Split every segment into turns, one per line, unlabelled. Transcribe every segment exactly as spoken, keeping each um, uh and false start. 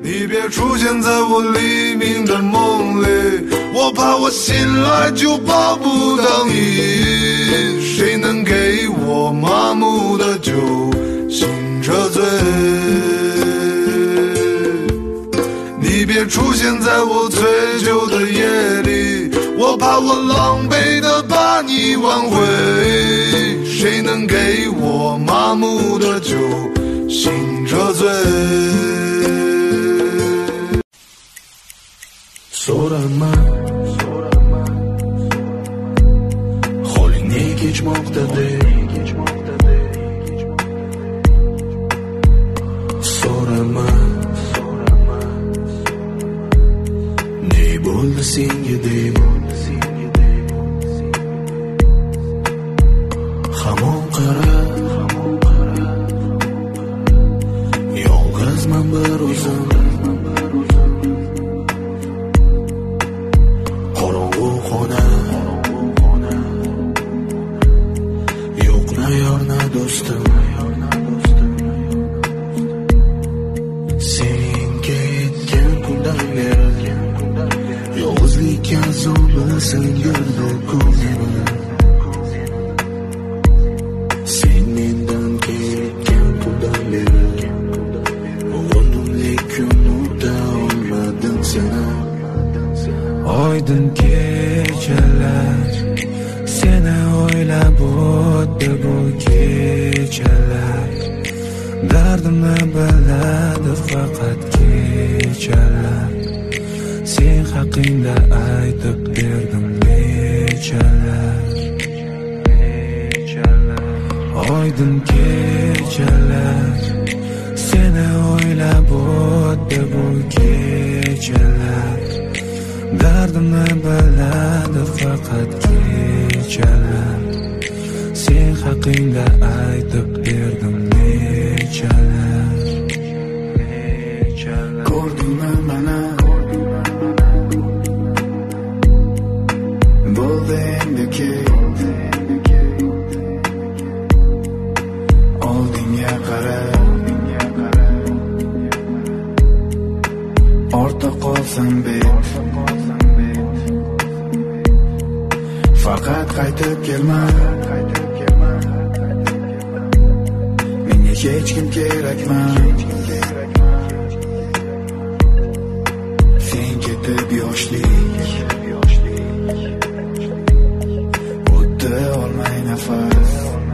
你别出现在我黎明的梦里，我怕我醒来就抱不到你。谁能给我麻木的酒，醒着醉？你别出现在我醉酒的夜里，我怕我狼狈的把你挽回。谁能给我麻木的酒，醒着醉
So'rama holing ne kechmoqda deb So'rama ne bo'ldi senga deb Hamon qara yolg'izman bir o'zim Dostum sening ketgan kundan beri yolg'izlikka azoblasan gurdi ko'zim sen mendan ketgan kundan beri o'g'limlik unuta olmadim seni
oydin kechalar seni o'ylab o'tdi bu kechalar dardimni biladi faqat kechalar sen haqingda aytib berdim nechalar oydin kechalar seni o'ylab o'tdi bu kechalar dardimni biladi faqat kechalar sen haqingda aytib berdim nechalar
ko'rdingmi mana bo'ldi endi ket oldinga qara ortda qolsang bet faqat qaytib kelma menga hech kim kerakmas sen ketib yoshlik o'tdi olmay nafas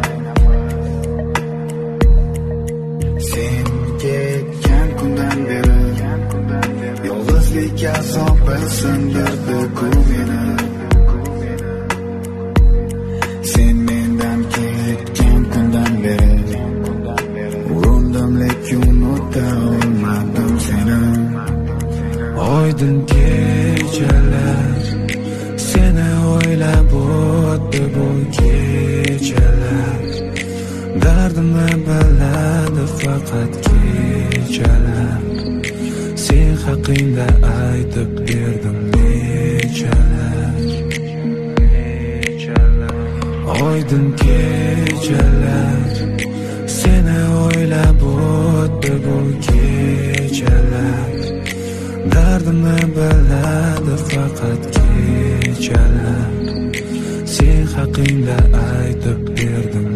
sen ketgan kundan beri yolg'izlik azobi sindirdi ko'nglimni sen mendan ketgan kundan beri urindim lekin unuta olmadim seni
oydin kechalar seni o'ylab o'tdi bu kechalar dardimni biladi faqat kechalar sen haqingda aytib berdim nechalar oydin kechalar seni o'ylab o'tdi bu kechalar dardimni biladi faqat kechalar sen haqingda aytib berdim